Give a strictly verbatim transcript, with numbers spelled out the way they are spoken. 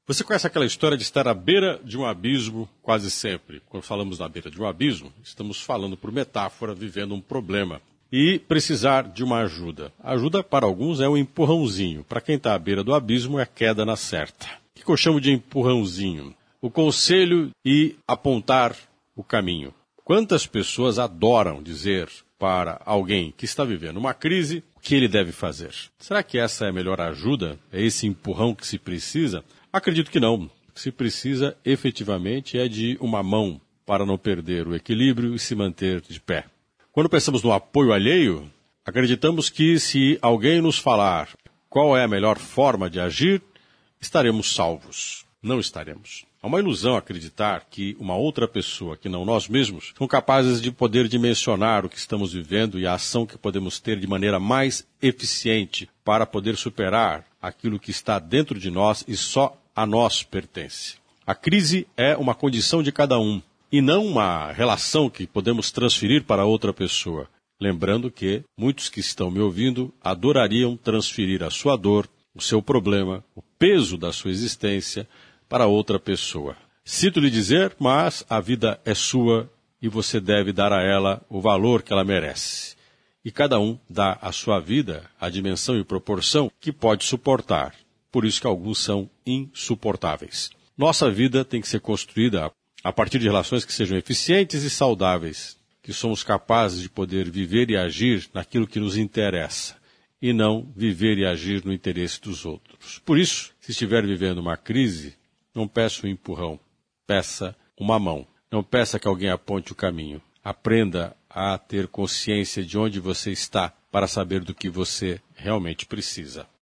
Você conhece aquela história de estar à beira de um abismo quase sempre? Quando falamos na beira de um abismo, estamos falando por metáfora, vivendo um problema. E precisar de uma ajuda. A ajuda, para alguns, é um empurrãozinho. Para quem está à beira do abismo, é a queda na certa. O que eu chamo de empurrãozinho? O conselho e apontar o caminho. Quantas pessoas adoram dizer para alguém que está vivendo uma crise o que ele deve fazer? Será que essa é a melhor ajuda? É esse empurrão que se precisa? Acredito que não. O que se precisa efetivamente é de uma mão para não perder o equilíbrio e se manter de pé. Quando pensamos no apoio alheio, acreditamos que se alguém nos falar qual é a melhor forma de agir, estaremos salvos. Não estaremos. É uma ilusão acreditar que uma outra pessoa, que não nós mesmos, são capazes de poder dimensionar o que estamos vivendo e a ação que podemos ter de maneira mais eficiente para poder superar aquilo que está dentro de nós e só a nós pertence. A crise é uma condição de cada um e não uma relação que podemos transferir para outra pessoa. Lembrando que muitos que estão me ouvindo adorariam transferir a sua dor, o seu problema, o peso da sua existência para outra pessoa. Sinto lhe dizer, mas a vida é sua e você deve dar a ela o valor que ela merece. E cada um dá à sua vida a dimensão e proporção que pode suportar. Por isso que alguns são insuportáveis. Nossa vida tem que ser construída a partir de relações que sejam eficientes e saudáveis, que somos capazes de poder viver e agir naquilo que nos interessa, e não viver e agir no interesse dos outros. Por isso, se estiver vivendo uma crise, não peça um empurrão, peça uma mão. Não peça que alguém aponte o caminho. Aprenda a ter consciência de onde você está para saber do que você realmente precisa.